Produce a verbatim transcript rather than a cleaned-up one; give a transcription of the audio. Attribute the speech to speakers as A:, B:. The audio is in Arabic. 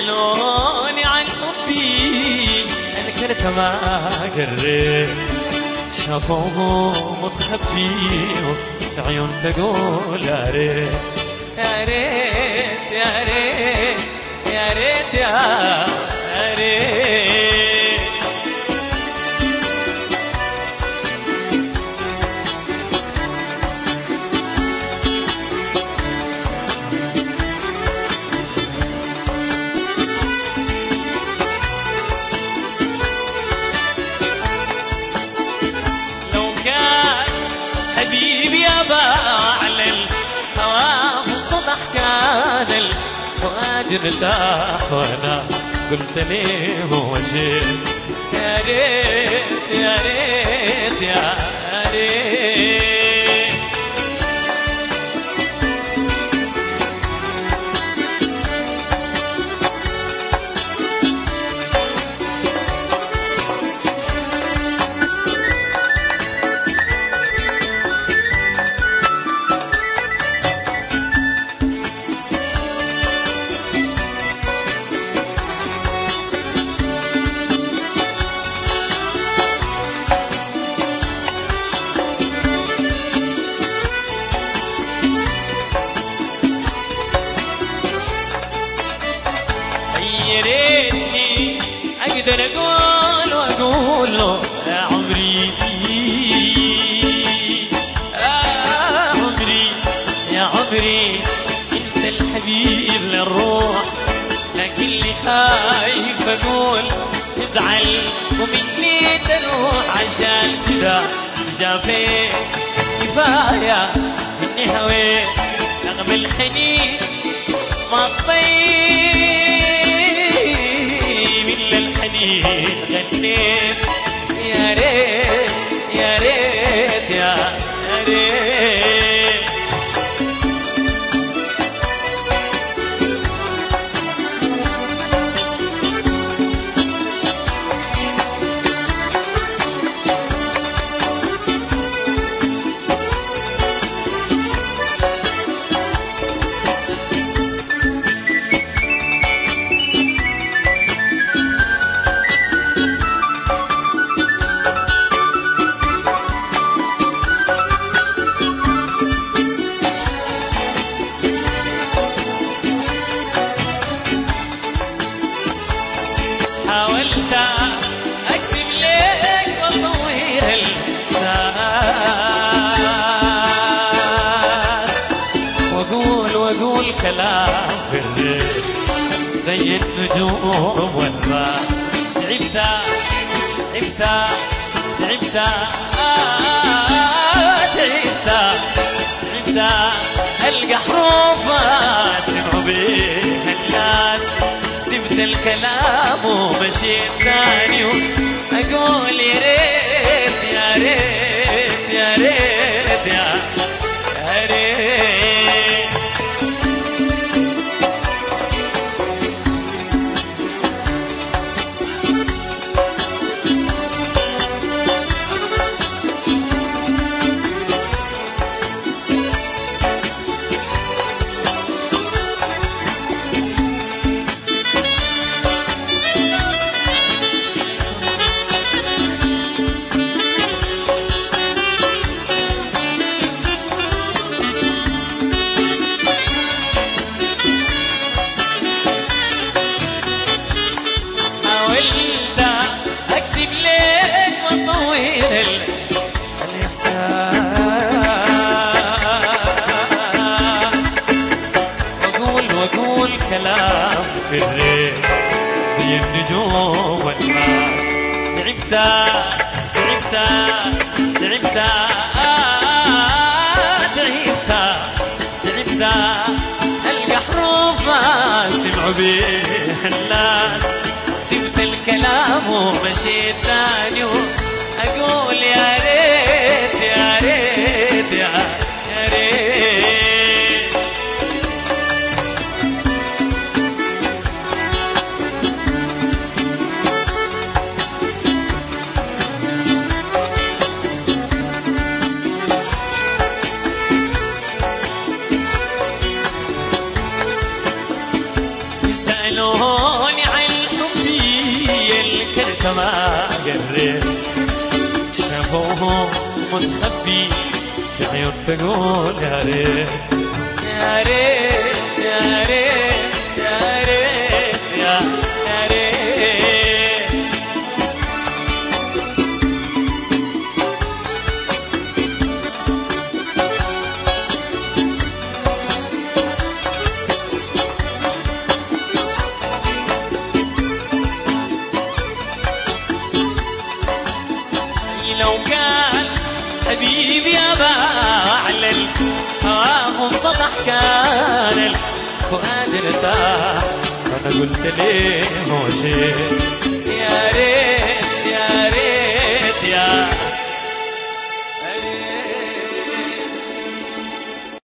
A: يسألوني عن حبي انكرت ما قريت، شافوه متخبي في عيون تقول يا ريت يا ريت يا ريت يا ريت يا ريت. لو كان حبيبي أبا على الهوى صبح كان الفؤاد ارتاح وانا قلت ليه هو شيء يا ريت يا ريت يا ريت. يا ريتني اقدر اقول واقول له يا عمري يا عمري يا عمري انت الحبيب للروح، لكني خايف اقول تزعل ومني تروح، عشان كذا جافيت كفايه اني هويت رغم الحنين ما الطيب إلا الحنين غنيت يا ريت يا ريت يا ريت. حاولت أكتب لك وأصور الإحساس وأقول وأقول كلام في الريح زي النجوم والراس. تعبت تعبت تعبت تعبت تعبت ألقى حروف ما سمعوا بيها الناس، سبت الكلام ومشيت ثاني أقول يا ريت يا ريت يا ريت يا ريت. حاولت أكتب لك وأصور الإحساس وأقول وأقول كلام في الريح زي النجوم والناس. تعبت تعبت تعبت تعبت تعبت ألقى حروف ما سمعوا بيها الناس، سبت الكلام ومشيت ثاني أقول يا ريت يا ريت يا ريت. يسألون متخبي في عيون تقول يا ريت يا ريت يا ريت يا ريت يا يا ريت. لو كان حبيبي أبا أعلن هواه سطح كان الفؤاد ارتاح، أنا قلت ليه هو شيء